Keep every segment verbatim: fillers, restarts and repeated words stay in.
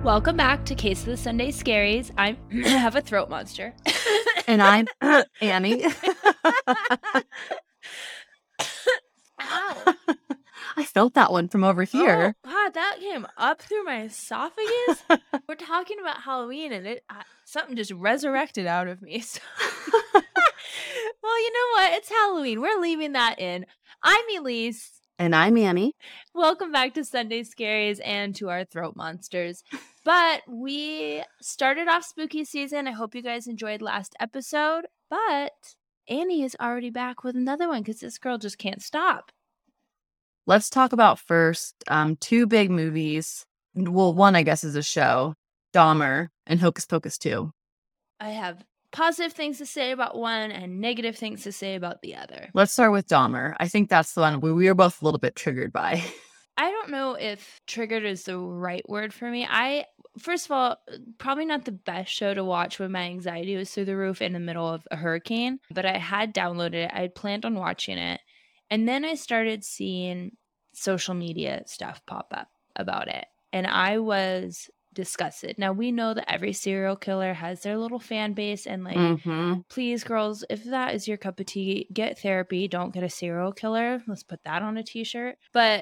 Welcome back to Case of the Sunday Scaries. I have a throat monster. And I'm Annie. Ow. I felt that one from over here. Oh, God, that came up through my esophagus. We're talking about Halloween, and it uh, something just resurrected out of me. So. Well, you know what? It's Halloween. We're leaving that in. I'm Elise. And I'm Annie. Welcome back to Sunday Scaries and to our throat monsters. But we started off spooky season. I hope you guys enjoyed last episode. But Annie is already back with another one because this girl just can't stop. Let's talk about first um, two big movies. Well, one, I guess, is a show. Dahmer and Hocus Pocus two. I have positive things to say about one and negative things to say about the other. Let's start with Dahmer. I think that's the one we were both a little bit triggered by. I don't know if triggered is the right word for me. I, first of all, probably not the best show to watch when my anxiety was through the roof in the middle of a hurricane, but I had downloaded it. I had planned on watching it. And then I started seeing social media stuff pop up about it. And I was disgusted. Now, we know that every serial killer has their little fan base. And like, mm-hmm. Please, girls, if that is your cup of tea, get therapy. Don't get a serial killer. Let's put that on a t-shirt. But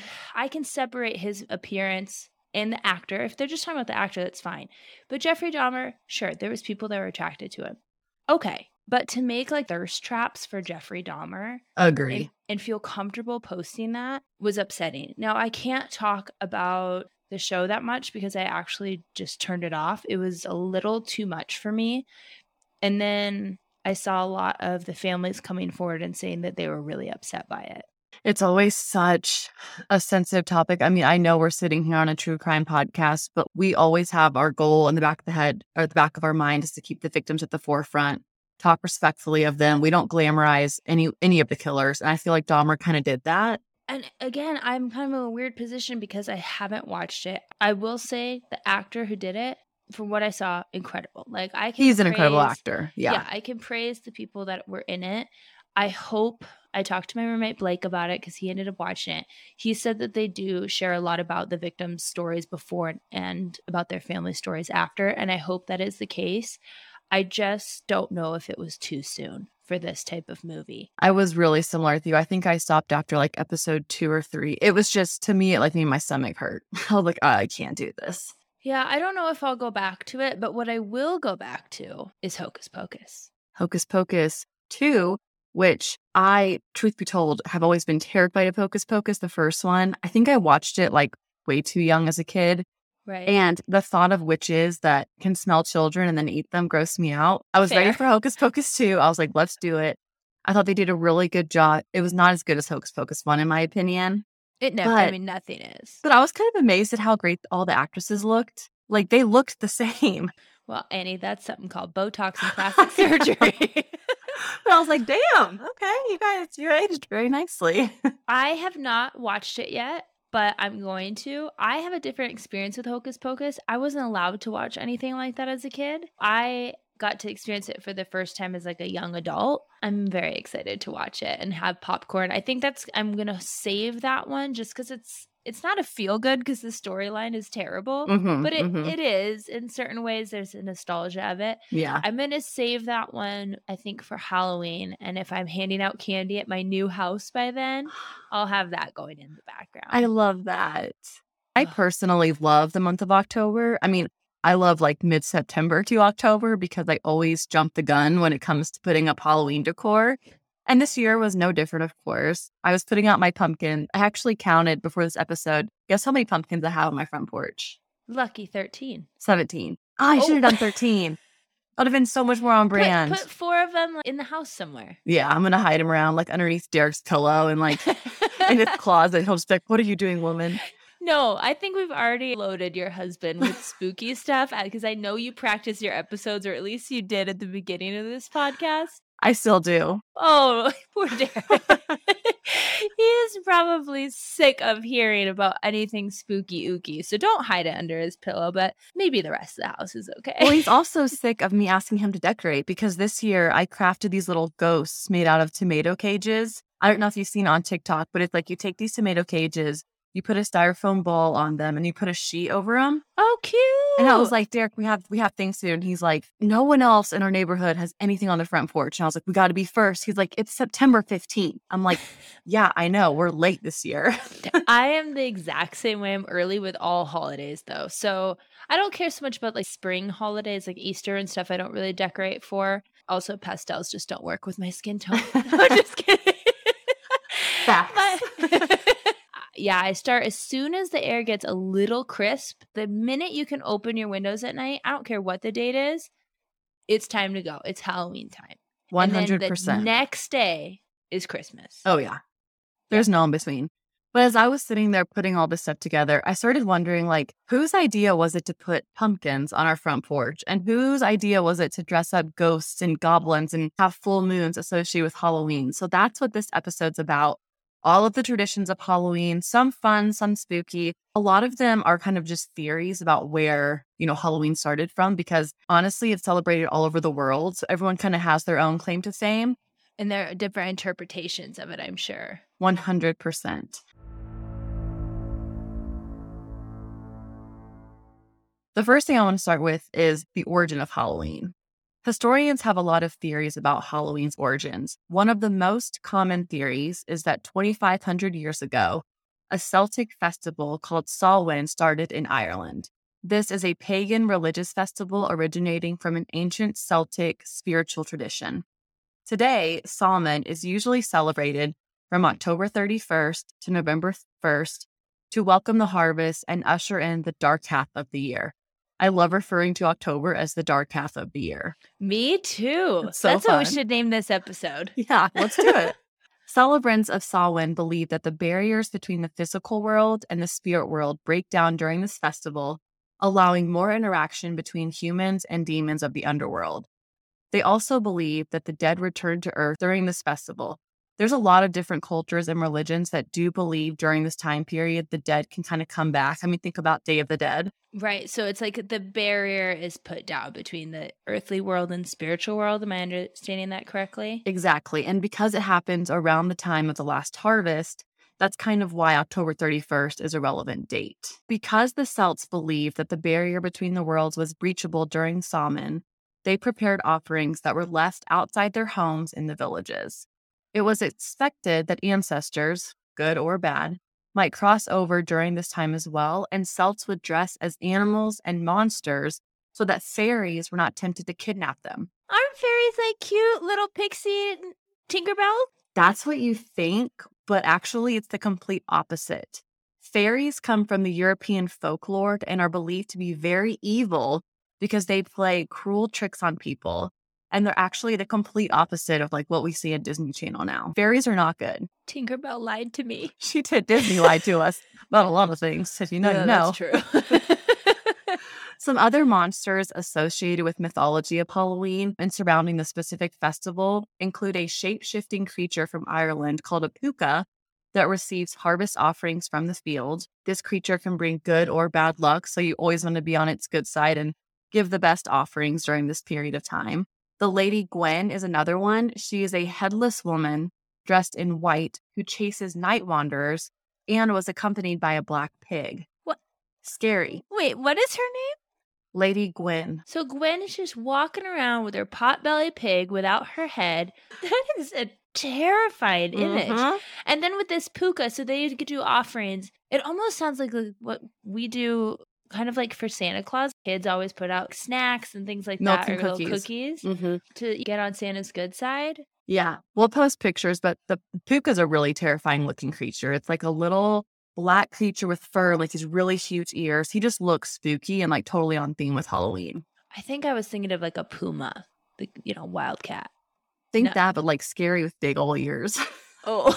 I can separate his appearance and the actor. If they're just talking about the actor, that's fine. But Jeffrey Dahmer, sure, there was people that were attracted to him. Okay. But to make like thirst traps for Jeffrey Dahmer Agree. and, and feel comfortable posting that was upsetting. Now, I can't talk about the show that much because I actually just turned it off. It was a little too much for me. And then I saw a lot of the families coming forward and saying that they were really upset by it. It's always such a sensitive topic. I mean, I know we're sitting here on a true crime podcast, but we always have our goal in the back of the head or the back of our mind is to keep the victims at the forefront, talk respectfully of them. We don't glamorize any any of the killers. And I feel like Dahmer kind of did that. And again, I'm kind of in a weird position because I haven't watched it. I will say the actor who did it, from what I saw, incredible. Like I can He's an praise, incredible actor. Yeah. Yeah, I can praise the people that were in it. I hope I talked to my roommate Blake about it because he ended up watching it. He said that they do share a lot about the victims' stories before and about their family stories after. And I hope that is the case. I just don't know if it was too soon for this type of movie. I was really similar with you. I think I stopped after like episode two or three. It was just, to me, it like made my stomach hurt. I was like, oh, I can't do this. Yeah, I don't know if I'll go back to it, but what I will go back to is Hocus Pocus. Hocus Pocus two, which I, truth be told, have always been terrified of Hocus Pocus, the first one. I think I watched it like way too young as a kid. Right. And the thought of witches that can smell children and then eat them grossed me out. I was Fair. ready for Hocus Pocus two. I was like, let's do it. I thought they did a really good job. It was not as good as Hocus Pocus one, in my opinion. It never, but, I mean, nothing is. But I was kind of amazed at how great all the actresses looked. Like, they looked the same. Well, Annie, that's something called Botox and plastic surgery. But I was like, damn, okay, you guys, you aged very nicely. I have not watched it yet, but I'm going to. I have a different experience with Hocus Pocus. I wasn't allowed to watch anything like that as a kid. I got to experience it for the first time as like a young adult. I'm very excited to watch it and have popcorn. I think that's, I'm going to save that one just because it's, it's not a feel good because the storyline is terrible, mm-hmm, but it, mm-hmm. it is in certain ways. There's a nostalgia of it. Yeah. I'm going to save that one, I think, for Halloween. And if I'm handing out candy at my new house by then, I'll have that going in the background. I love that. I personally love the month of October. I mean, I love like mid-September to October because I always jump the gun when it comes to putting up Halloween decor. And this year was no different, of course. I was putting out my pumpkin. I actually counted before this episode. Guess how many pumpkins I have on my front porch? Lucky thirteen. seventeen. Oh, I Oh. should have done thirteen. That would have been so much more on brand. Put, put four of them in the house somewhere. Yeah, I'm going to hide them around like underneath Derek's pillow and like in his closet. He'll just be like, what are you doing, woman? No, I think we've already loaded your husband with spooky stuff because I know you practice your episodes, or at least you did at the beginning of this podcast. I still do. Oh, poor Derek. He is probably sick of hearing about anything spooky ooky. So don't hide it under his pillow, but maybe the rest of the house is okay. Well, he's also sick of me asking him to decorate because this year I crafted these little ghosts made out of tomato cages. I don't know if you've seen it on TikTok, but it's like you take these tomato cages, You put a styrofoam ball on them and you put a sheet over them. Oh, cute. And I was like, Derek, we have we have things to do. And he's like, no one else in our neighborhood has anything on the front porch. And I was like, we got to be first. He's like, it's September fifteenth. I'm like, yeah, I know. We're late this year. I am the exact same way. I'm early with all holidays, though. So I don't care so much about like spring holidays, like Easter and stuff. I don't really decorate for. Also, pastels just don't work with my skin tone. No, just kidding. Facts. But- yeah, I start as soon as the air gets a little crisp. The minute you can open your windows at night, I don't care what the date is, it's time to go. It's Halloween time. one hundred percent. And then the next day is Christmas. Oh, yeah. There's yeah. no in between. But as I was sitting there putting all this stuff together, I started wondering, like, whose idea was it to put pumpkins on our front porch? And whose idea was it to dress up ghosts and goblins and have full moons associated with Halloween? So that's what this episode's about. All of the traditions of Halloween, some fun, some spooky. A lot of them are kind of just theories about where, you know, Halloween started from, because honestly, it's celebrated all over the world. So everyone kind of has their own claim to fame. And there are different interpretations of it, I'm sure. one hundred percent. The first thing I want to start with is the origin of Halloween. Historians have a lot of theories about Halloween's origins. One of the most common theories is that twenty-five hundred years ago, a Celtic festival called Samhain started in Ireland. This is a pagan religious festival originating from an ancient Celtic spiritual tradition. Today, Samhain is usually celebrated from October thirty-first to November first to welcome the harvest and usher in the dark half of the year. I love referring to October as the dark half of the year. Me too. So That's fun. what we should name this episode. Yeah, let's do it. Celebrants of Samhain believe that the barriers between the physical world and the spirit world break down during this festival, allowing more interaction between humans and demons of the underworld. They also believe that the dead return to Earth during this festival. There's a lot of different cultures and religions that do believe during this time period the dead can kind of come back. I mean, think about Day of the Dead. Right. So it's like the barrier is put down between the earthly world and spiritual world. Am I understanding that correctly? Exactly. And because it happens around the time of the last harvest, that's kind of why October thirty-first is a relevant date. Because the Celts believed that the barrier between the worlds was breachable during Samhain, they prepared offerings that were left outside their homes in the villages. It was expected that ancestors, good or bad, might cross over during this time as well, and Celts would dress as animals and monsters so that fairies were not tempted to kidnap them. Aren't fairies like cute little pixie Tinkerbell? That's what you think, but actually it's the complete opposite. Fairies come from the European folklore and are believed to be very evil because they play cruel tricks on people. And they're actually the complete opposite of like what we see at Disney Channel now. Fairies are not good. Tinkerbell lied to me. She did. Disney lied to us about a lot of things. If you know, yeah, you know. That's true. Some other monsters associated with mythology of Halloween and surrounding the specific festival include a shape-shifting creature from Ireland called a puka that receives harvest offerings from the field. This creature can bring good or bad luck, so you always want to be on its good side and give the best offerings during this period of time. The Lady Gwen is another one. She is a headless woman dressed in white who chases night wanderers and was accompanied by a black pig. What? Scary. Wait, what is her name? Lady Gwen. So Gwen is just walking around with her potbelly pig without her head. That is a terrifying image. Mm-hmm. And then with this puka, so they could do offerings. It almost sounds like what we do kind of like for Santa Claus. Kids always put out snacks and things like Milk that, and or cookies. little cookies Mm-hmm. to get on Santa's good side. Yeah, we'll post pictures, but the puka is a really terrifying looking creature. It's like a little black creature with fur, like these really huge ears. He just looks spooky and like totally on theme with Halloween. I think I was thinking of like a puma, the you know, wildcat. Think No. that, but like scary with big old ears. Oh,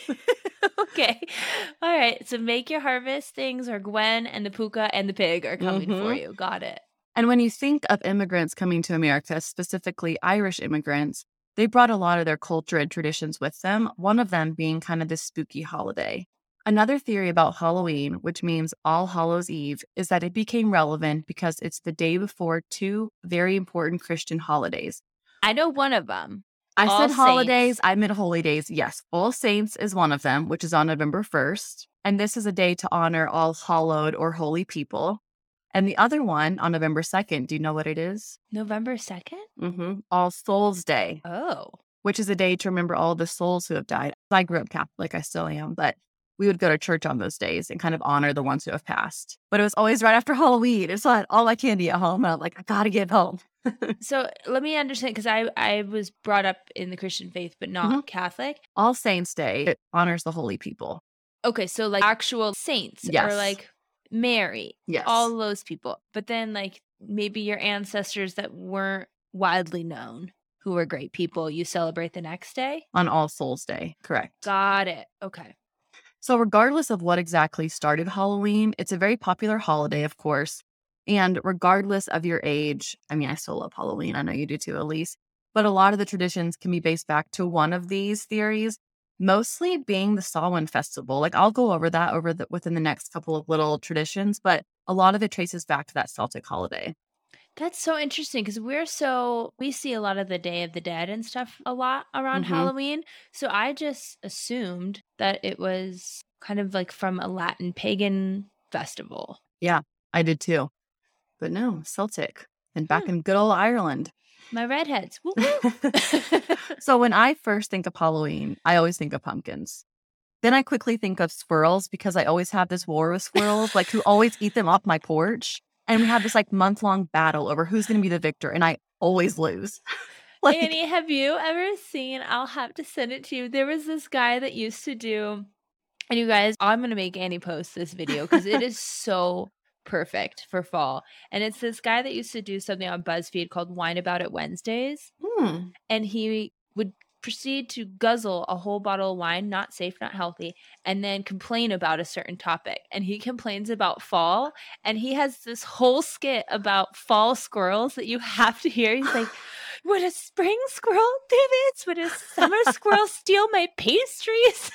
okay. All right. So make your harvest things, or Gwen and the puka and the pig are coming Mhm. for you. Got it. And when you think of immigrants coming to America, specifically Irish immigrants, they brought a lot of their culture and traditions with them, one of them being kind of this spooky holiday. Another theory about Halloween, which means All Hallows Eve, is that it became relevant because it's the day before two very important Christian holidays. I know one of them. I All said holidays. Saints. I meant holy days. Yes. All Saints is one of them, which is on November first. And this is a day to honor all hallowed or holy people. And the other one on November second, do you know what it is? November second? Mm-hmm. All Souls Day, Oh. which is a day to remember all the souls who have died. I grew up Catholic. I still am. But we would go to church on those days and kind of honor the ones who have passed. But it was always right after Halloween. It's like all my candy at home. And I'm like, I got to get home. So let me understand, because I, I was brought up in the Christian faith, but not Mhm. Catholic. All Saints Day, it honors the holy people. Okay, so like actual saints Yes. or like Mary, Yes. all those people. But then like maybe your ancestors that weren't widely known, who were great people, you celebrate the next day? On All Souls Day, correct. Got it. Okay. So regardless of what exactly started Halloween, it's a very popular holiday, of course. And regardless of your age, I mean, I still love Halloween. I know you do too, Elise. But a lot of the traditions can be based back to one of these theories, mostly being the Samhain festival. Like I'll go over that over the, within the next couple of little traditions, but a lot of it traces back to that Celtic holiday. That's so interesting, because we're so, we see a lot of the Day of the Dead and stuff a lot around Mhm. Halloween. So I just assumed that it was kind of like from a Latin pagan festival. Yeah, I did too. But no, Celtic. And back Hmm. in good old Ireland. My redheads. Woo woo. So when I first think of Halloween, I always think of pumpkins. Then I quickly think of squirrels, because I always have this war with squirrels, like who always eat them off my porch. And we have this like month long battle over who's going to be the victor. And I always lose. Like, Annie, have you ever seen, I'll have to send it to you. There was this guy that used to do, and you guys, I'm going to make Annie post this video because it is so perfect for fall. And it's this guy that used to do something on BuzzFeed called Wine About It Wednesdays. hmm. And he would proceed to guzzle a whole bottle of wine, not safe, not healthy, and then complain about a certain topic. And he complains about fall, and he has this whole skit about fall squirrels that you have to hear. He's like, would a spring squirrel do this? Would a summer squirrel steal my pastries?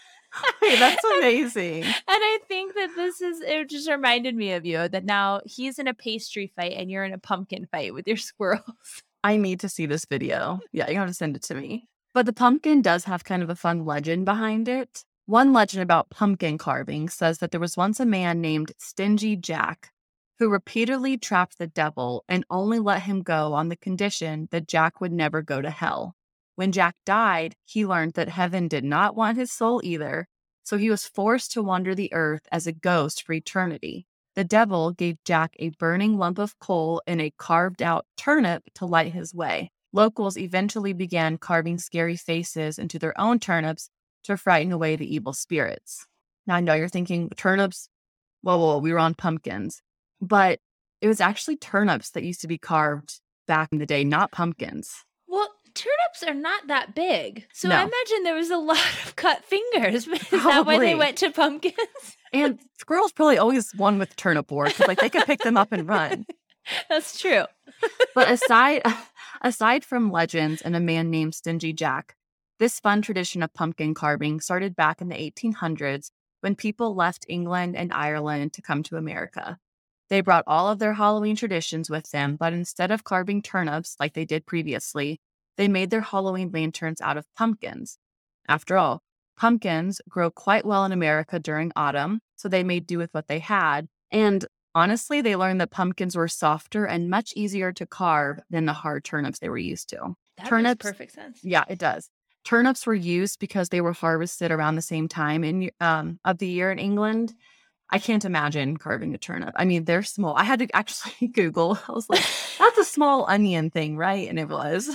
Wait, that's amazing. And I think that this is, it just reminded me of you, that now he's in a pastry fight and you're in a pumpkin fight with your squirrels. I need to see this video. Yeah, you have to send it to me. But the pumpkin does have kind of a fun legend behind it. One legend about pumpkin carving says that there was once a man named Stingy Jack who repeatedly trapped the devil and only let him go on the condition that Jack would never go to hell. When Jack died, he learned that heaven did not want his soul either, so he was forced to wander the earth as a ghost for eternity. The devil gave Jack a burning lump of coal and a carved-out turnip to light his way. Locals eventually began carving scary faces into their own turnips to frighten away the evil spirits. Now, I know you're thinking, turnips? Whoa, whoa, whoa, we were on pumpkins. But it was actually turnips that used to be carved back in the day, not pumpkins. Well, turnips are not that big. So No. I imagine there was a lot of cut fingers. Is that why they Probably. went to pumpkins? And squirrels probably always won with turnip war, because like they could pick them up and run. That's true. But aside aside from legends and a man named Stingy Jack, this fun tradition of pumpkin carving started back in the eighteen hundreds when people left England and Ireland to come to America. They brought all of their Halloween traditions with them, but instead of carving turnips like they did previously, they made their Halloween lanterns out of pumpkins. After all, pumpkins grow quite well in America during autumn, so they made do with what they had. And honestly, they learned that pumpkins were softer and much easier to carve than the hard turnips they were used to. That Turnips- makes perfect sense. Yeah, it does. Turnips were used because they were harvested around the same time in um, of the year in England. I can't imagine carving a turnip. I mean, they're small. I had to actually Google. I was like, that's a small onion thing, right? And it was.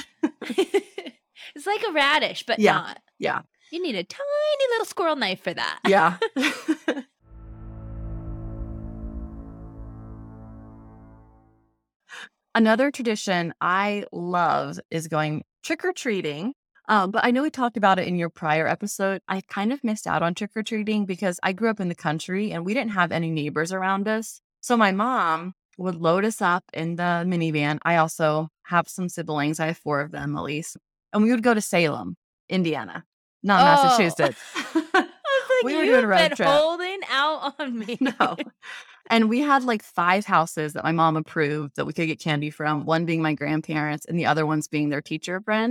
It's like a radish, but Yeah. not. Yeah. You need a tiny little squirrel knife for that. Yeah. Another tradition I love is going trick-or-treating. Um, but I know we talked about it in your prior episode. I kind of missed out on trick-or-treating because I grew up in the country and we didn't have any neighbors around us. So my mom would load us up in the minivan. I also have some siblings. I have four of them, at least. And we would go to Salem, Indiana, not Oh. Massachusetts. I was like, We were you've doing a road been trip. holding out on me. No. And we had like five houses that my mom approved that we could get candy from, one being my grandparents and the other ones being their teacher friends.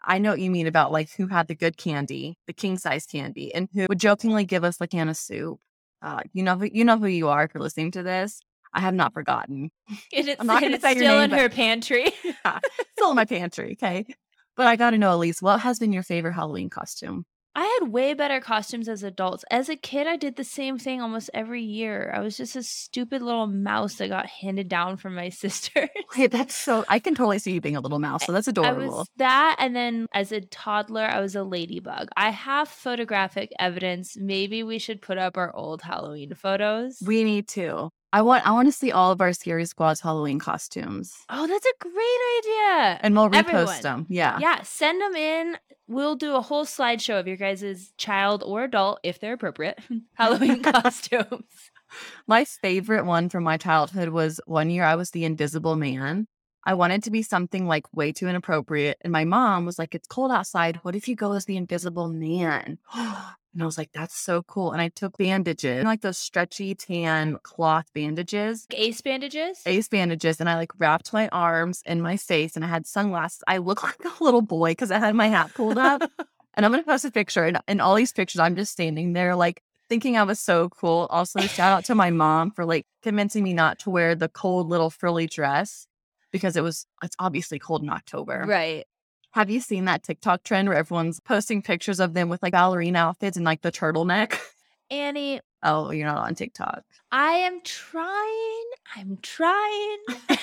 I know what you mean about like who had the good candy, the king size candy, and who would jokingly give us a can of soup. Uh, you know, who- you know who you are if you're listening to this. I have not forgotten. And it's, I'm not and going to it's say your still name, in but her pantry. yeah, still in my pantry. Okay, but I got to know, Elise, what has been your favorite Halloween costume? I had way better costumes as adults. As a kid, I did the same thing almost every year. I was just a stupid little mouse that got handed down from my sisters. Wait, that's so. I can totally see you being a little mouse. So that's I adorable. was that, and then as a toddler, I was a ladybug. I have photographic evidence. Maybe we should put up our old Halloween photos. We need to. I want. I want to see all of our Scary Squad's Halloween costumes, Oh, that's a great idea. and we'll repost Everyone. them. Yeah. Yeah, send them in. We'll do a whole slideshow of your guys' child or adult, if they're appropriate, Halloween costumes. My favorite one from my childhood was one year I was the Invisible Man. I wanted to be something like way too inappropriate. And my mom was like, it's cold outside. What if you go as the Invisible Man? And I was like, that's so cool. And I took bandages, like those stretchy tan cloth bandages, Ace bandages? ace bandages. And I like wrapped my arms and my face and I had sunglasses. I looked like a little boy because I had my hat pulled up. And I'm going to post a picture. And in all these pictures, I'm just standing there like thinking I was so cool. Also, shout out to my mom for like convincing me not to wear the cold little frilly dress because it was, it's obviously cold in October. Right. Have you seen that TikTok trend where everyone's posting pictures of them with like ballerina outfits and like the turtleneck? Annie, Oh, you're not on TikTok. I am trying. I'm trying.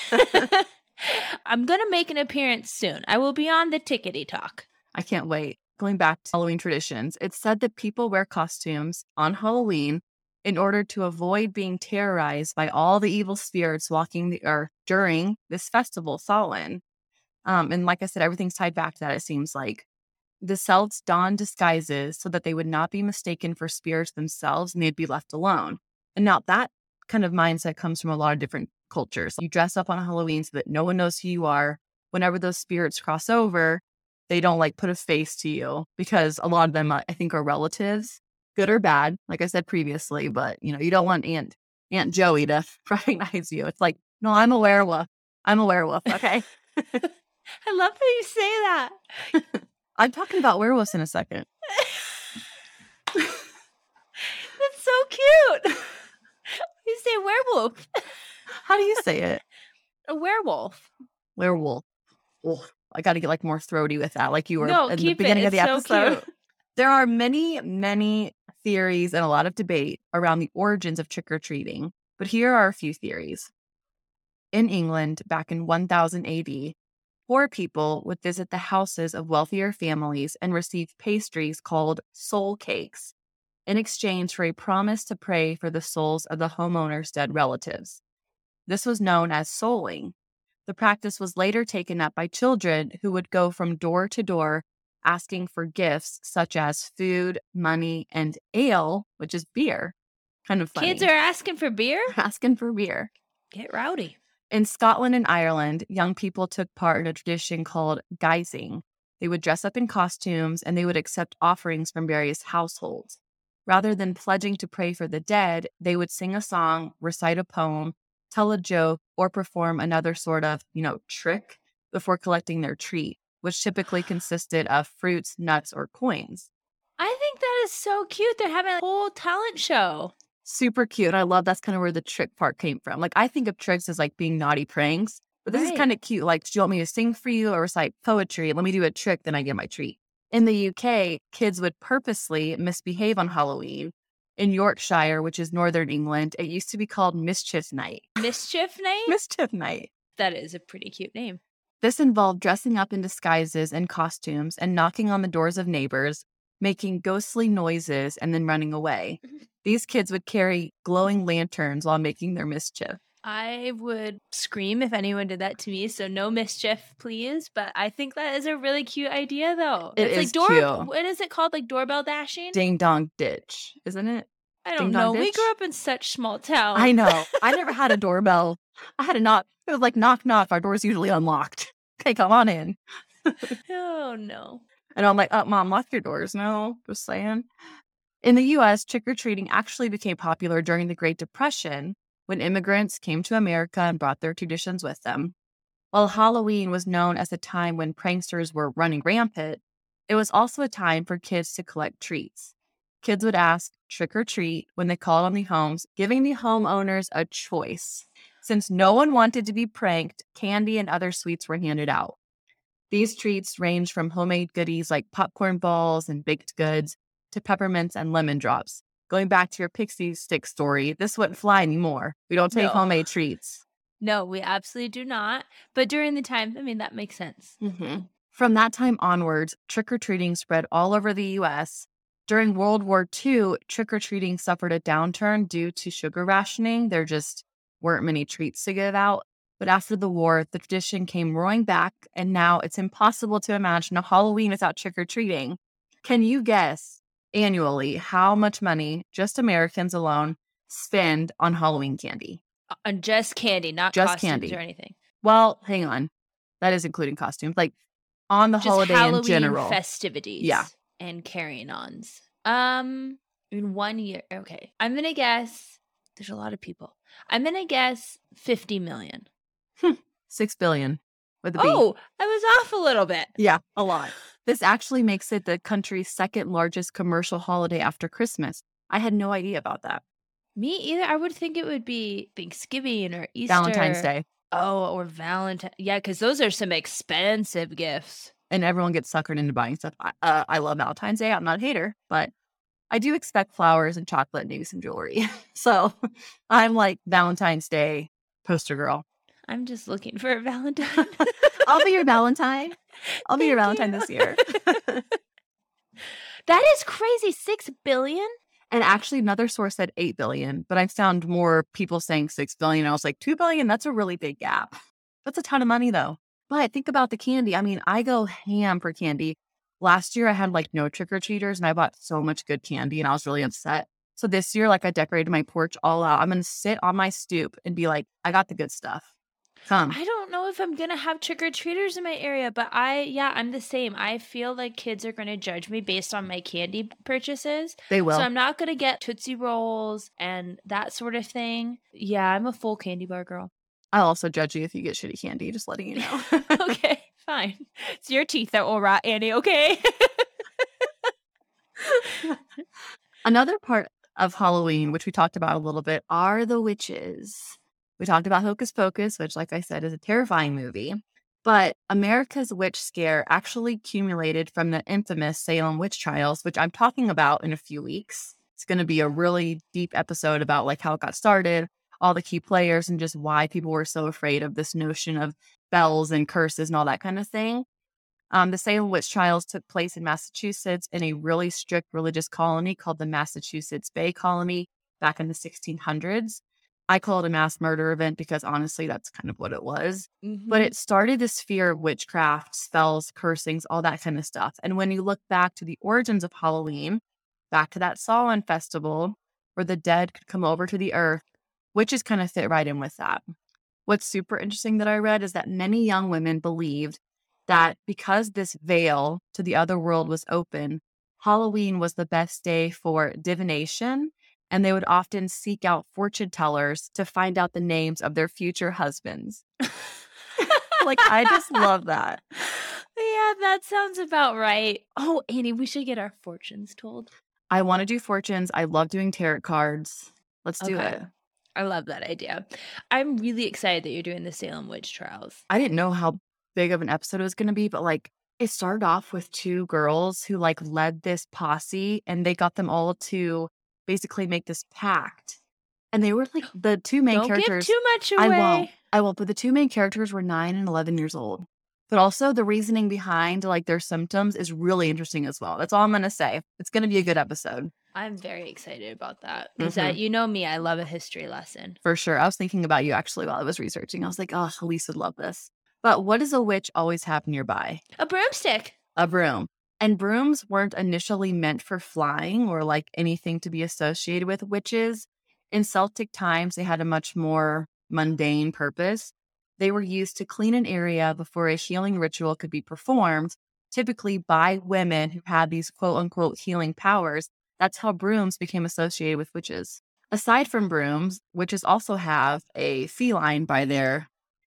I'm going to make an appearance soon. I will be on the Tickety Talk. I can't wait. Going back to Halloween traditions, it's said that people wear costumes on Halloween in order to avoid being terrorized by all the evil spirits walking the earth during this festival, Samhain. Um, and like I said, everything's tied back to that, it seems like. The Celts donned disguises so that they would not be mistaken for spirits themselves and they'd be left alone. And now that kind of mindset comes from a lot of different cultures. You dress up on Halloween so that no one knows who you are. Whenever those spirits cross over, they don't like put a face to you because a lot of them, I think, are relatives, good or bad, like I said previously. But, you know, you don't want Aunt Aunt Joey to recognize you. It's like, no, I'm a werewolf. I'm a werewolf. Okay. I love how you say that. I'm talking about werewolves in a second. That's so cute. You say werewolf. How do you say it? A werewolf. Werewolf. Oh, I got to get like more throaty with that, like you were No, in the keep beginning it. of the It's so episode. cute. There are many, many theories and a lot of debate around the origins of trick-or-treating, but here are a few theories. In England, back in one thousand A D, poor people would visit the houses of wealthier families and receive pastries called soul cakes in exchange for a promise to pray for the souls of the homeowner's dead relatives. This was known as souling. The practice was later taken up by children who would go from door to door asking for gifts such as food, money, and ale, which is beer. Kind of funny. Kids are asking for beer? asking for beer. Get rowdy. In Scotland and Ireland, young people took part in a tradition called guising. They would dress up in costumes and they would accept offerings from various households. Rather than pledging to pray for the dead, they would sing a song, recite a poem, tell a joke, or perform another sort of, you know, trick before collecting their treat, which typically consisted of fruits, nuts, or coins. I think that is so cute. They're having a whole talent show. Super cute. I love that's kind of where the trick part came from. Like, I think of tricks as like being naughty pranks, but this Right. is kind of cute. Like, do you want me to sing for you or recite poetry? Let me do a trick, then I get my treat. In the U K, kids would purposely misbehave on Halloween. In Yorkshire, which is northern England, it used to be called Mischief Night. Mischief Night? Mischief Night. That is a pretty cute name. This involved dressing up in disguises and costumes and knocking on the doors of neighbors, making ghostly noises, and then running away. These kids would carry glowing lanterns while making their mischief. I would scream if anyone did that to me, so no mischief, please. But I think that is a really cute idea, though. It it's is like door- cute. What is it called? Like doorbell dashing? Ding dong ditch, isn't it? I don't Ding dong know. We ditch? grew up in such small towns. I know. I never had a doorbell. I had a knock. It was like knock, knock. Our door's usually unlocked. Okay, come on in. Oh, no. And I'm like, oh, mom, lock your doors. No, just saying. In the U S, trick-or-treating actually became popular during the Great Depression when immigrants came to America and brought their traditions with them. While Halloween was known as a time when pranksters were running rampant, it was also a time for kids to collect treats. Kids would ask trick or treat when they called on the homes, giving the homeowners a choice. Since no one wanted to be pranked, candy and other sweets were handed out. These treats range from homemade goodies like popcorn balls and baked goods to peppermints and lemon drops. Going back to your pixie stick story, this wouldn't fly anymore. We don't take No. homemade treats. No, we absolutely do not. But during the time, I mean, that makes sense. Mm-hmm. From that time onwards, trick-or-treating spread all over the U S. During World War Two, trick-or-treating suffered a downturn due to sugar rationing. There just weren't many treats to give out. But after the war, the tradition came roaring back, and now it's impossible to imagine a Halloween without trick-or-treating. Can you guess annually how much money just Americans alone spend on Halloween candy? On just candy, not Just costumes candy. or anything. Well, hang on. That is including costumes. Like on the Just holiday Halloween in general. festivities. Yeah. And carrying-ons. Um, in one year. Okay. I'm going to guess, there's a lot of people. I'm going to guess fifty million. Six billion with a B. Oh, I was off a little bit. Yeah, a lot. This actually makes it the country's second largest commercial holiday after Christmas. I had no idea about that. Me either. I would think it would be Thanksgiving or Easter. Valentine's Day. Oh, or Valentine. Yeah, because those are some expensive gifts. And everyone gets suckered into buying stuff. I, uh, I love Valentine's Day. I'm not a hater, but I do expect flowers and chocolate and maybe some jewelry. So I'm like Valentine's Day poster girl. I'm just looking for a Valentine. I'll be your Valentine. I'll be Thank your Valentine you. this year. That is crazy. Six billion? And actually, another source said eight billion, but I've found more people saying six billion. I was like, two billion, that's a really big gap. That's a ton of money, though. But think about the candy. I mean, I go ham for candy. Last year, I had like no trick or treaters, and I bought so much good candy, and I was really upset. So this year, like, I decorated my porch all out. I'm going to sit on my stoop and be like, I got the good stuff. Come. I don't know if I'm going to have trick or treaters in my area, but I, yeah, I'm the same. I feel like kids are going to judge me based on my candy purchases. They will. So I'm not going to get Tootsie Rolls and that sort of thing. Yeah, I'm a full candy bar girl. I'll also judge you if you get shitty candy, just letting you know. Okay, fine. It's your teeth that will rot, Annie, okay? Another part of Halloween, which we talked about a little bit, are the witches. We talked about Hocus Pocus, which, like I said, is a terrifying movie. But America's witch scare actually accumulated from the infamous Salem witch trials, which I'm talking about in a few weeks. It's going to be a really deep episode about like how it got started, all the key players, and just why people were so afraid of this notion of bells and curses and all that kind of thing. Um, the Salem witch trials took place in Massachusetts in a really strict religious colony called the Massachusetts Bay Colony back in the sixteen hundreds. I call it a mass murder event because honestly, that's kind of what it was. Mm-hmm. But it started this fear of witchcraft, spells, cursings, all that kind of stuff. And when you look back to the origins of Halloween, back to that Samhain festival where the dead could come over to the earth, witches kind of fit right in with that. What's super interesting that I read is that many young women believed that because this veil to the other world was open, Halloween was the best day for divination. And they would often seek out fortune tellers to find out the names of their future husbands. Like, I just love that. Yeah, that sounds about right. Oh, Annie, we should get our fortunes told. I want to do fortunes. I love doing tarot cards. Let's do Okay. it. I love that idea. I'm really excited that you're doing the Salem witch trials. I didn't know how big of an episode it was going to be, but like, it started off with two girls who like led this posse, and they got them all to basically make this pact. And they were like the two main Don't characters. give too much away. I won't. I won't. But the two main characters were nine and eleven years old. But also the reasoning behind like their symptoms is really interesting as well. That's all I'm going to say. It's going to be a good episode. I'm very excited about that because Mhm. you know me, I love a history lesson. For sure. I was thinking about you actually while I was researching. I was like, oh, Elise would love this. But what does a witch always have nearby? A broomstick. A broom. And brooms weren't initially meant for flying or like anything to be associated with witches. In Celtic times, they had a much more mundane purpose. They were used to clean an area before a healing ritual could be performed, typically by women who had these quote unquote healing powers. That's how brooms became associated with witches. Aside from brooms, witches also have a feline by their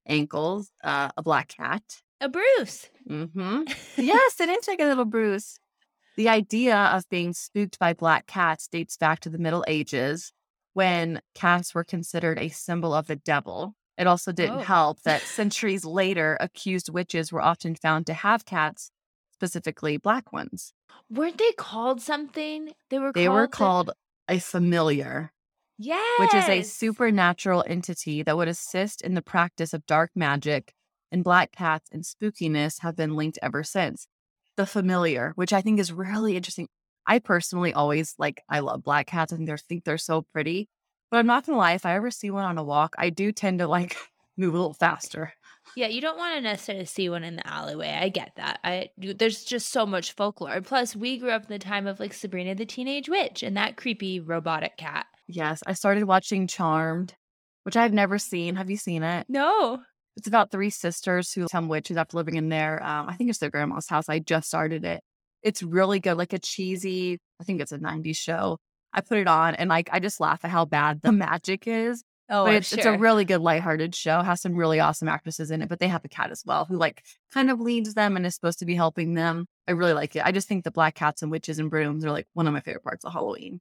ankles, uh, a black cat. A Bruce. Mm-hmm. Yes, it is like a little Bruce. The idea of being spooked by black cats dates back to the Middle Ages when cats were considered a symbol of the devil. It also didn't Oh. help that centuries later, accused witches were often found to have cats, specifically black ones. Weren't they called something? They were They were called the- called a familiar, which is a Yes. supernatural entity that would assist in the practice of dark magic, and black cats and spookiness have been linked ever since. The familiar, which I think is really interesting. I personally always like, I love black cats. I think they're, think they're so pretty. But I'm not going to lie, if I ever see one on a walk, I do tend to like move a little faster. Yeah, you don't want to necessarily see one in the alleyway. I get that. I you- there's just so much folklore. Plus, we grew up in the time of like Sabrina the Teenage Witch and that creepy robotic cat. Yes, I started watching Charmed, which I've never seen. Have you seen it? No. It's about three sisters who become witches after living in their, um, I think it's their grandma's house. I just started it. It's really good, like a cheesy, I think it's a nineties show. I put it on and like I just laugh at how bad the magic is. Oh, But I'm it's, it's a sure. really good lighthearted show. Has some really awesome actresses in it, but they have a cat as well who like kind of leads them and is supposed to be helping them. I really like it. I just think the black cats and witches and brooms are like one of my favorite parts of Halloween.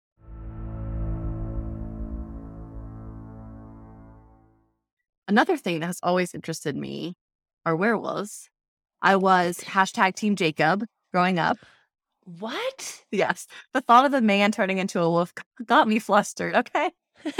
Another thing that has always interested me are werewolves. I was hashtag Team Jacob growing up. What? Yes. The thought of a man turning into a wolf got me flustered. Okay.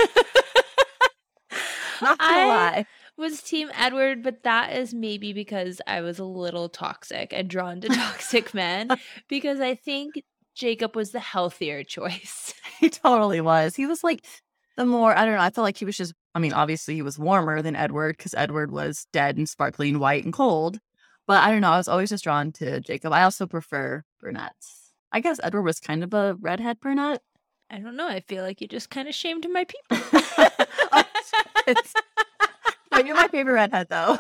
Not gonna I lie. was Team Edward, but that is maybe because I was a little toxic and drawn to toxic men because I think Jacob was the healthier choice. He totally was. He was like the more, I don't know, I felt like he was just, I mean, obviously he was warmer than Edward because Edward was dead and sparkling white and cold. But I don't know, I was always just drawn to Jacob. I also prefer brunettes. I guess Edward was kind of a redhead brunette. I don't know. I feel like you just kind of shamed my people. Oh, it's, no, you're my favorite redhead, though.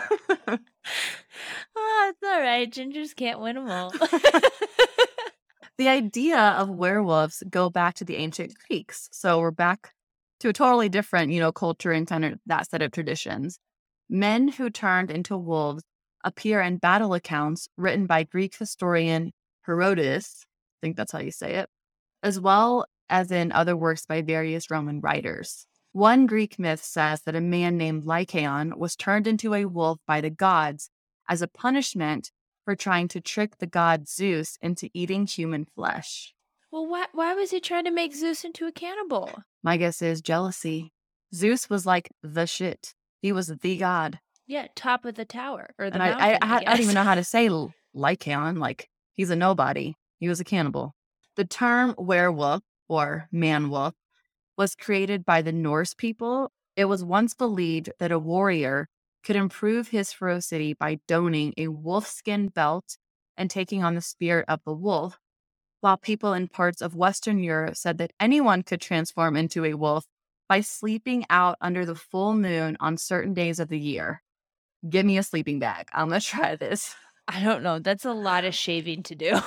Oh, it's all right. Gingers can't win them all. The idea of werewolves go back to the ancient Greeks. So we're back to a totally different, you know, culture and kind of that set of traditions. Men who turned into wolves appear in battle accounts written by Greek historian Herodotus, I think that's how you say it, as well as in other works by various Roman writers. One Greek myth says that a man named Lycaon was turned into a wolf by the gods as a punishment for trying to trick the god Zeus into eating human flesh. Well, why, why was he trying to make Zeus into a cannibal? My guess is jealousy. Zeus was like the shit. He was the god. Yeah, top of the tower or the And I, mountain. I, I, I don't even guess. know how to say L- Lycaon. Like, he's a nobody. He was a cannibal. The term werewolf or man-wolf was created by the Norse people. It was once believed that a warrior could improve his ferocity by donning a wolfskin belt and taking on the spirit of the wolf, while people in parts of Western Europe said that anyone could transform into a wolf by sleeping out under the full moon on certain days of the year. Give me a sleeping bag. I'm going to try this. I don't know. That's a lot of shaving to do.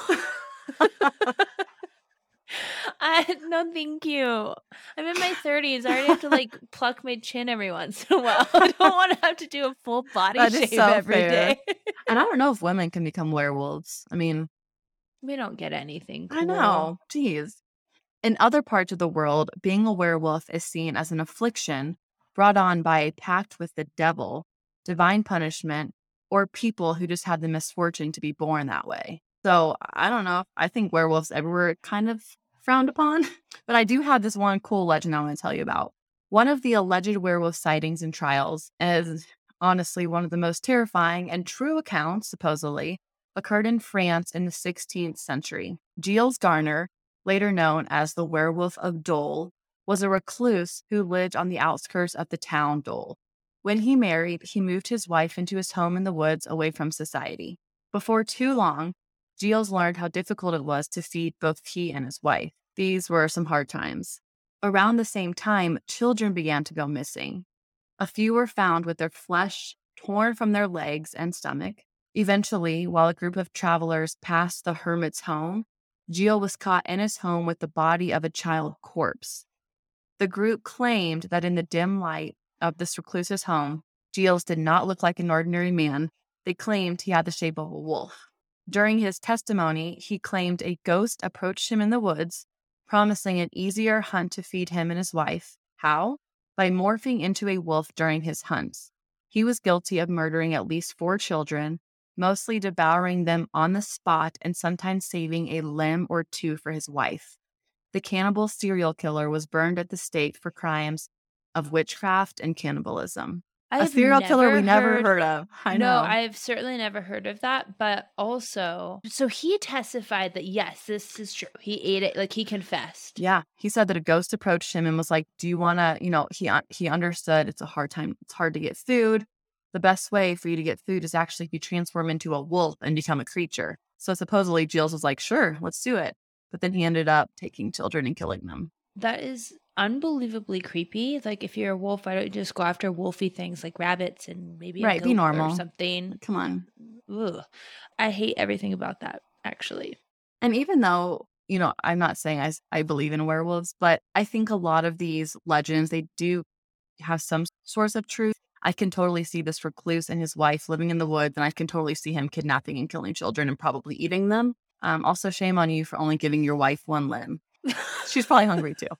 I no, thank you. I'm in my thirties. I already have to like pluck my chin every once in a while. I don't want to have to do a full body That is shave so every fair. day. And I don't know if women can become werewolves. I mean, We don't get anything cool. I know. Jeez. In other parts of the world, being a werewolf is seen as an affliction brought on by a pact with the devil, divine punishment, or people who just had the misfortune to be born that way. So I don't know. I think werewolves everywhere are kind of frowned upon. But I do have this one cool legend I want to tell you about. One of the alleged werewolf sightings and trials is honestly one of the most terrifying and true accounts, supposedly, occurred in France in the sixteenth century. Gilles Garner, later known as the Werewolf of Dole, was a recluse who lived on the outskirts of the town Dole. When he married, he moved his wife into his home in the woods away from society. Before too long, Gilles learned how difficult it was to feed both he and his wife. These were some hard times. Around the same time, children began to go missing. A few were found with their flesh torn from their legs and stomach. Eventually, while a group of travelers passed the hermit's home, Gilles was caught in his home with the body of a child corpse. The group claimed that in the dim light of this recluse's home, Giles did not look like an ordinary man. They claimed he had the shape of a wolf. During his testimony, he claimed a ghost approached him in the woods, promising an easier hunt to feed him and his wife. How? By morphing into a wolf during his hunts. He was guilty of murdering at least four children, mostly devouring them on the spot and sometimes saving a limb or two for his wife. The cannibal serial killer was burned at the stake for crimes of witchcraft and cannibalism. A I've serial killer we never heard- heard of. I no, know. I've certainly never heard of that. But also, so he testified that yes, this is true. He ate it, like he confessed. Yeah, he said that a ghost approached him and was like, "Do you want to?" You know, he he understood it's a hard time. It's hard to get food. The best way for you to get food is actually if you transform into a wolf and become a creature. So supposedly Giles was like, "Sure, let's do it." But then he ended up taking children and killing them. That is unbelievably creepy. Like, if you're a wolf, why don't you just go after wolfy things like rabbits and maybe a Right, be goat normal. or something? Come on. Ugh. I hate everything about that, actually. And even though, you know, I'm not saying I, I believe in werewolves, but I think a lot of these legends, they do have some source of truth. I can totally see this recluse and his wife living in the woods, and I can totally see him kidnapping and killing children and probably eating them. Um, also, shame on you for only giving your wife one limb. She's probably hungry too.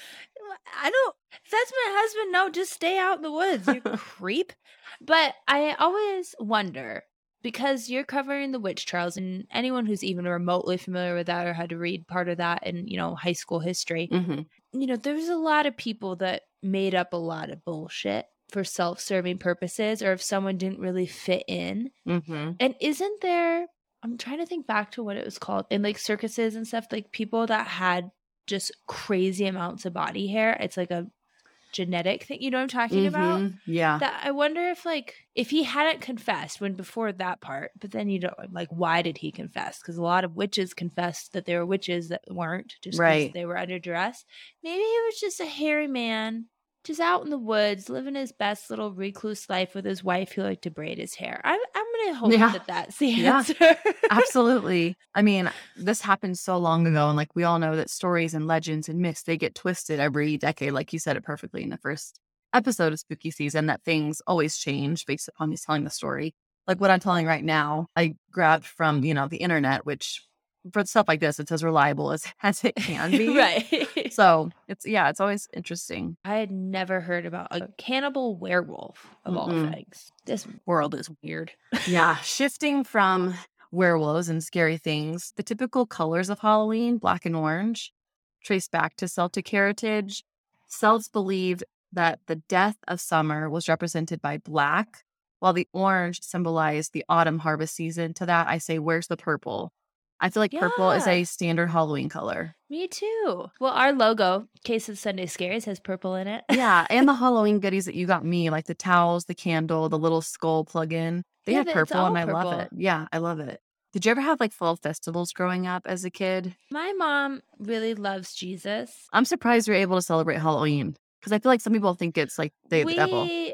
I don't, if that's my husband, no, just stay out in the woods, you creep. But I always wonder, because you're covering the witch trials, and anyone who's even remotely familiar with that or had to read part of that in, you know, high school history, Mm-hmm. you know, there's a lot of people that made up a lot of bullshit for self-serving purposes, or if someone didn't really fit in. Mm-hmm. And isn't there, I'm trying to think back to what it was called, in like circuses and stuff, like people that had just crazy amounts of body hair. It's like a genetic thing. You know what I'm talking about? Mm-hmm. Yeah. That I wonder if, like, if he hadn't confessed when before that part, but then you don't, like, why did he confess? Because a lot of witches confessed that they were witches that weren't, just because Right. they were under duress. Maybe he was just a hairy man, just out in the woods, living his best little recluse life with his wife who liked to braid his hair. I'm, I'm going to hope Yeah. that that's the Yeah. answer. Absolutely. I mean, this happened so long ago, and like we all know that stories and legends and myths, they get twisted every decade. Like you said it perfectly in the first episode of Spooky Season, that things always change based upon who's telling the story. Like what I'm telling right now, I grabbed from, you know, the internet, which for stuff like this, it's as reliable as, as it can be. Right. So it's, yeah, it's always interesting. I had never heard about a cannibal werewolf of all Mm-mm. things. This world is weird. Yeah. Shifting from werewolves and scary things, the typical colors of Halloween, black and orange, trace back to Celtic heritage. Celts believed that the death of summer was represented by black, while the orange symbolized the autumn harvest season. To that, I say, where's the purple? I feel like purple is Yeah. a standard Halloween color. Me too. Well, our logo, Case of Sunday Scaries, has purple in it. Yeah, and the Halloween goodies that you got me, like the towels, the candle, the little skull plug-in, they Yeah, had that- it's purple, and all I love purple. it. Yeah, I love it. Did you ever have like fall festivals growing up as a kid? My mom really loves Jesus. I'm surprised you're able to celebrate Halloween, because I feel like some people think it's like Day of the Devil. We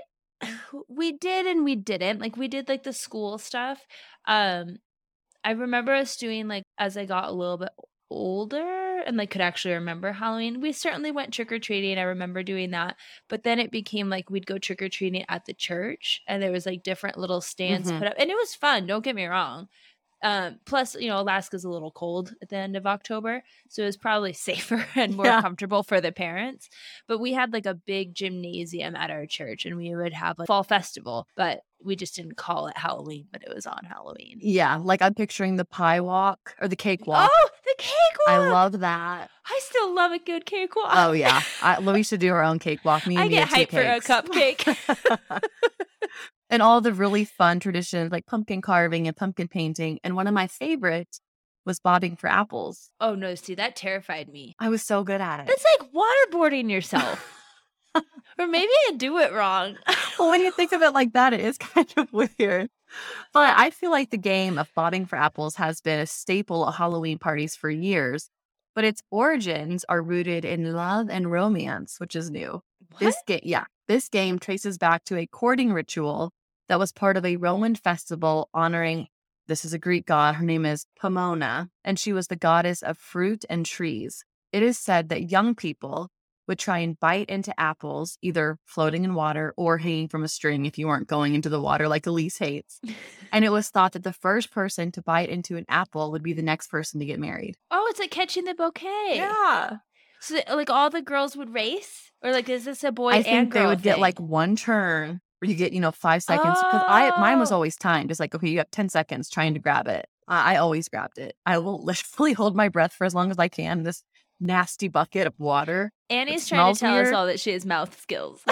we did and we didn't. Like, we did like the school stuff. Um, I remember us doing, like, as I got a little bit older and like could actually remember Halloween, we certainly went trick-or-treating. I remember doing that. But then it became like we'd go trick-or-treating at the church, and there was like different little stands Mhm. put up, and it was fun, don't get me wrong. Um, plus, you know, Alaska's a little cold at the end of October, so it was probably safer and more Yeah. comfortable for the parents. But we had like a big gymnasium at our church, and we would have a fall festival, but we just didn't call it Halloween, but it was on Halloween. Yeah, like I'm picturing the pie walk or the cake walk. Oh, the cake walk! I love that. I still love a good cake walk. Oh yeah, I, we should do our own cake walk. Me and I Mia get two hyped for a cakes. cupcake. And all the really fun traditions like pumpkin carving and pumpkin painting. And one of my favorites was bobbing for apples. Oh no, see, that terrified me. I was so good at it. That's like waterboarding yourself. Or maybe I do it wrong. Well, when you think of it like that, it is kind of weird. But I feel like the game of bobbing for apples has been a staple at Halloween parties for years. But its origins are rooted in love and romance, which is new. What? This game, yeah, this game traces back to a courting ritual that was part of a Roman festival honoring, this is a Greek god, her name is Pomona, and she was the goddess of fruit and trees. It is said that young people would try and bite into apples, either floating in water or hanging from a string if you weren't going into the water like Elise hates. And it was thought that the first person to bite into an apple would be the next person to get married. Oh, it's like catching the bouquet. Yeah. So, like, all the girls would race? Or, like, is this a boy I and think girl they would thing? get like one turn where you get, you know, five seconds. Because I mine was Oh. always timed. It's like, okay, you have ten seconds trying to grab it. I, I always grabbed it. I will literally hold my breath for as long as I can in this nasty bucket of water. Annie's It trying to smells tell us weird. all that she has mouth skills.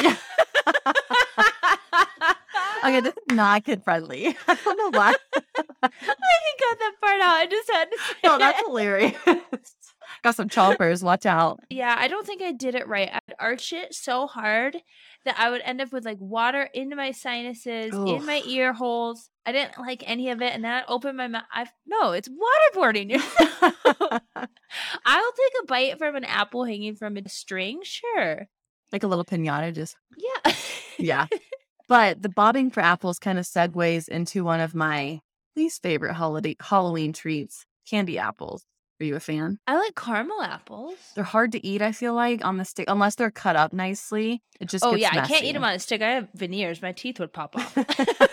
Okay, this is not kid friendly. I don't know why. I can cut that part out. I just had to say No, that's it. hilarious. Got some choppers. Watch out. Yeah, I don't think I did it right. I'd arch it so hard that I would end up with like water into my sinuses, in my Ugh. ear holes. I didn't like any of it, and then I'd open my mouth. I no, it's waterboarding. I'll take a bite from an apple hanging from a string, sure. Like a little pinata, just Yeah. yeah. But the bobbing for apples kind of segues into one of my least favorite holiday Halloween treats, candy apples. Are you a fan? I like caramel apples. They're hard to eat, I feel like, on the stick, unless they're cut up nicely. It just Oh gets yeah, messy. I can't eat them on a stick. I have veneers. My teeth would pop off.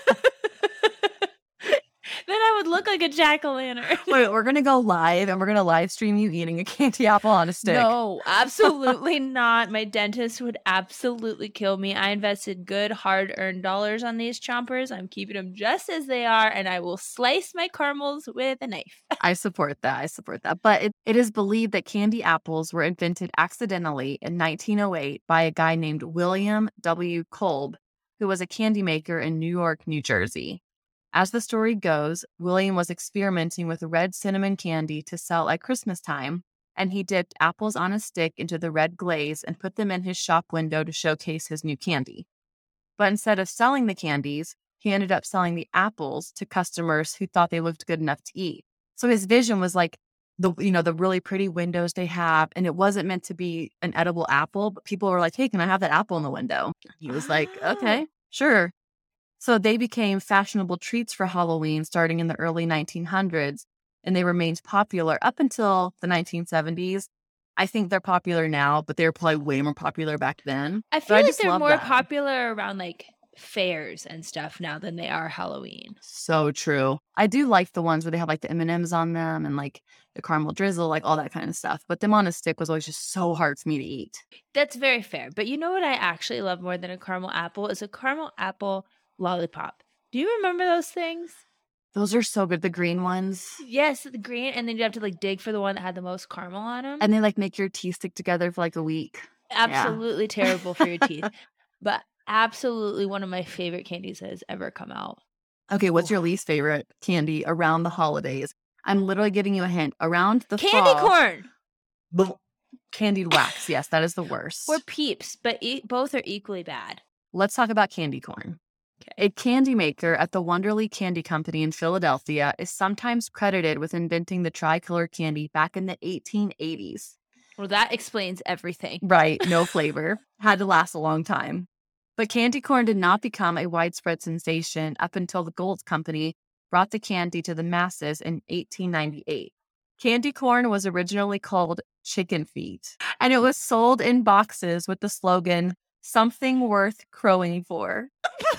Then I would look like a jack-o'-lantern. Wait, we're gonna go live and we're gonna live stream you eating a candy apple on a stick. No, absolutely not. My dentist would absolutely kill me. I invested good, hard-earned dollars on these chompers. I'm keeping them just as they are, and I will slice my caramels with a knife. I support that. I support that. But it, it is believed that candy apples were invented accidentally in nineteen oh eight by a guy named William W. Kolb, who was a candy maker in New York, New Jersey. As the story goes, William was experimenting with red cinnamon candy to sell at Christmas time, and he dipped apples on a stick into the red glaze and put them in his shop window to showcase his new candy. But instead of selling the candies, he ended up selling the apples to customers who thought they looked good enough to eat. So his vision was like the, you know, the really pretty windows they have, and it wasn't meant to be an edible apple, but people were like, hey, can I have that apple in the window? He was like, okay, sure. So they became fashionable treats for Halloween starting in the early nineteen hundreds, and they remained popular up until the nineteen seventies. I think they're popular now, but they were probably way more popular back then. I But feel like just they're love more that. popular around like fairs and stuff now than they are Halloween. So true. I do like the ones where they have like the M and M's on them and like the caramel drizzle, like all that kind of stuff. But them on a stick was always just so hard for me to eat. That's very fair. But you know what I actually love more than a caramel apple is a caramel apple lollipop. Do you remember those things? Those are so good. The green ones. Yes, the green, and then you have to like dig for the one that had the most caramel on them. And they like make your teeth stick together for like a week. Absolutely terrible for your teeth, but absolutely one of my favorite candies that has ever come out. Okay, what's your least favorite candy around the holidays? I'm literally giving you a hint. Around the Candy fall, corn Bl- candied wax. Yes, that is the worst. or Peeps, but e- both are equally bad. Let's talk about candy corn. Okay. A candy maker at the Wonderly Candy Company in Philadelphia is sometimes credited with inventing the tricolor candy back in the eighteen eighties. Well, that explains everything. Right, no flavor. Had to last a long time. But candy corn did not become a widespread sensation up until the Gold Company brought the candy to the masses in eighteen ninety-eight. Candy corn was originally called chicken feet, and it was sold in boxes with the slogan, "Something worth crowing for."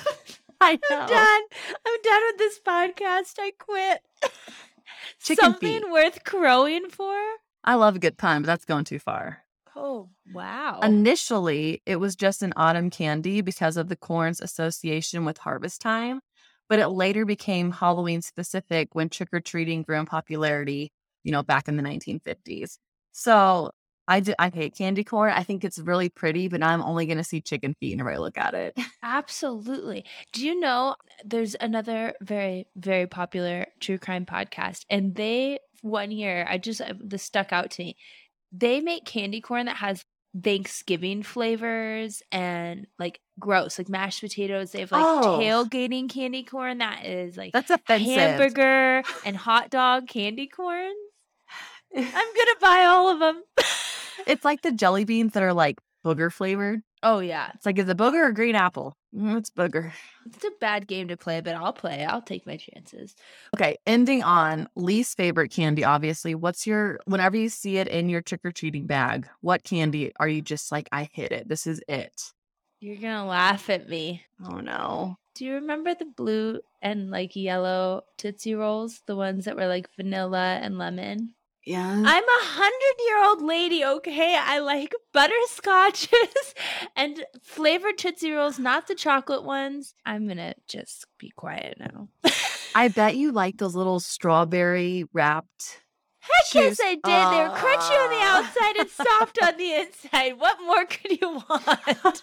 I know. I'm done. I'm done with this podcast. I quit. Chicken Something feet. worth crowing for? I love a good pun, but that's going too far. Oh, wow. Initially, it was just an autumn candy because of the corn's association with harvest time, but it later became Halloween specific when trick-or-treating grew in popularity, you know, back in the nineteen fifties. So I, d- I hate candy corn. I think it's really pretty, but now I'm only going to see chicken feet whenever I look at it. Absolutely. Do you know there's another very, very popular true crime podcast, and they, one year, I just, uh, this stuck out to me. They make candy corn that has Thanksgiving flavors and like gross, like mashed potatoes. They have like Oh. tailgating candy corn that is like That's offensive. hamburger and hot dog candy corns. I'm gonna buy all of them. It's like the jelly beans that are like booger flavored. Oh yeah. It's like, is a booger or green apple? Mm, it's booger. It's a bad game to play, but I'll play. I'll take my chances. Okay, ending on least favorite candy, obviously. What's your, whenever you see it in your trick-or-treating bag, what candy are you just like, I hit it. This is it. You're going to laugh at me. Oh, no. Do you remember the blue and like yellow Tootsie Rolls? The ones that were like vanilla and lemon? Yeah. I'm a hundred-year-old lady, okay? I like butterscotches and flavored Tootsie Rolls, not the chocolate ones. I'm going to just be quiet now. I bet you like those little strawberry wrapped. Heck yes, juice. I did. They were crunchy on the outside and soft on the inside. What more could you want?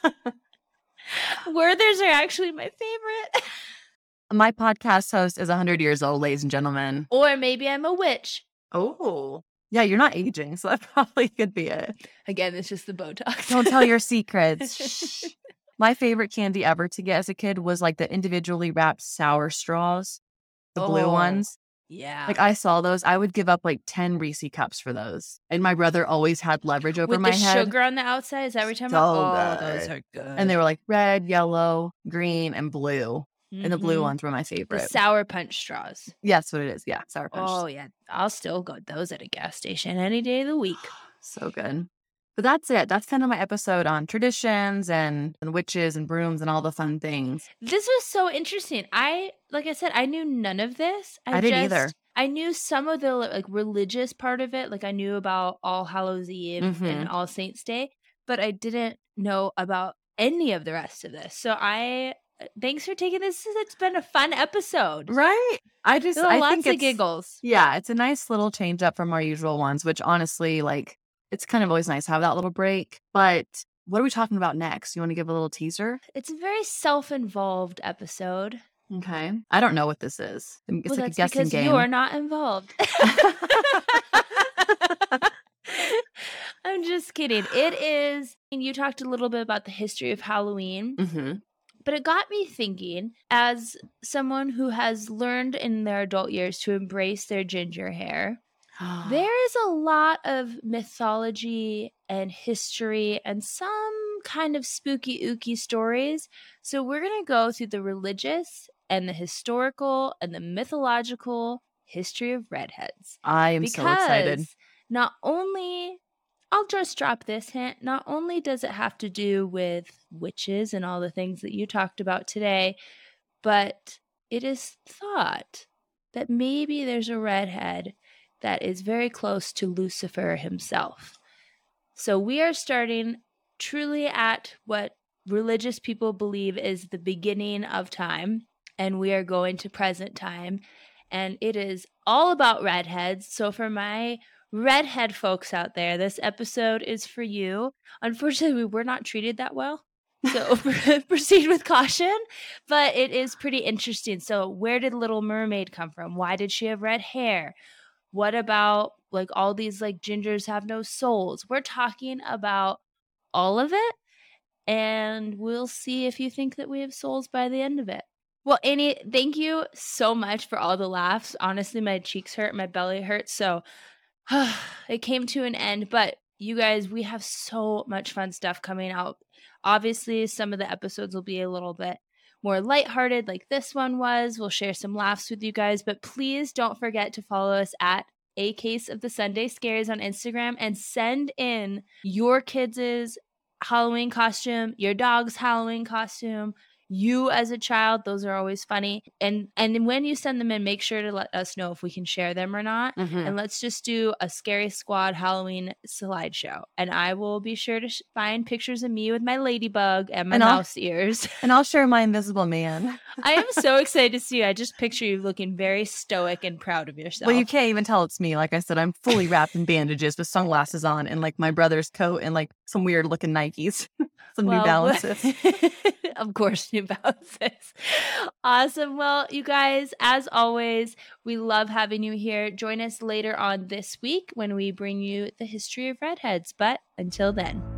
Werther's are actually my favorite. My podcast host is one hundred years old, ladies and gentlemen. Or maybe I'm a witch. Oh. Yeah, you're not aging, so that probably could be it. Again, it's just the Botox. Don't tell your secrets. Shh. My favorite candy ever to get as a kid was like the individually wrapped sour straws, the oh, blue ones. Yeah. Like I saw those. I would give up like ten Reese cups for those. And my brother always had leverage over With my the head. sugar on the outside? Is that every time? So Oh, good. those are good. And they were like red, yellow, green, and blue. Mm-hmm. And the blue ones were my The favorite. sour punch straws. Yeah, that's what it is. Yeah, sour punch. Oh, yeah. I'll still go those at a gas station any day of the week. So good. But that's it. That's kind of my episode on traditions and, and witches and brooms and all the fun things. This was so interesting. I, like I said, I knew none of this. I, I didn't just, either. I knew some of the like religious part of it. Like I knew about All Hallows Eve Mhm. and All Saints Day, but I didn't know about any of the rest of this. So I, thanks for taking this. It's been a fun episode. Right? I just, There were I lots think of it's, giggles. yeah, it's a nice little change up from our usual ones, which honestly, like, it's kind of always nice to have that little break. But what are we talking about next? You want to give a little teaser? It's a very self-involved episode. Okay. I don't know what this is. It's Well, like a that's guessing because game. you're not involved. I'm just kidding. It is, and you talked a little bit about the history of Halloween, Mm-hmm. but it got me thinking, as someone who has learned in their adult years to embrace their ginger hair, there is a lot of mythology and history and some kind of spooky ooky stories. So we're going to go through the religious and the historical and the mythological history of redheads. I am so excited. Because not only, I'll just drop this hint, not only does it have to do with witches and all the things that you talked about today, but it is thought that maybe there's a redhead that is very close to Lucifer himself. So we are starting truly at what religious people believe is the beginning of time, and we are going to present time, and it is all about redheads. So for my redhead folks out there, this episode is for you. Unfortunately, we were not treated that well, so proceed with caution, but it is pretty interesting. So where did Little Mermaid come from? Why did she have red hair? What about like all these like gingers have no souls? We're talking about all of it, and we'll see if you think that we have souls by the end of it. Well, Annie, thank you so much for all the laughs. Honestly, my cheeks hurt, my belly hurts, so it came to an end. But you guys, we have so much fun stuff coming out. Obviously, some of the episodes will be a little bit more lighthearted like this one was. We'll share some laughs with you guys, but please don't forget to follow us at A Case of the Sunday Scaries on Instagram and send in your kids' Halloween costume, your dog's Halloween costume, you as a child. Those are always funny. And and when you send them in, make sure to let us know if we can share them or not. Mm-hmm. And let's just do a Scary Squad Halloween slideshow. And I will be sure to sh- find pictures of me with my ladybug and my And I'll- mouse ears. And I'll share my invisible man. I am so excited to see you. I just picture you looking very stoic and proud of yourself. Well, you can't even tell it's me. Like I said, I'm fully wrapped in bandages with sunglasses on and like my brother's coat and like some weird looking Nikes, some Well, New Balances. Of course, New Balances. Awesome. Well, you guys, as always, we love having you here. Join us later on this week when we bring you the history of redheads. But until then.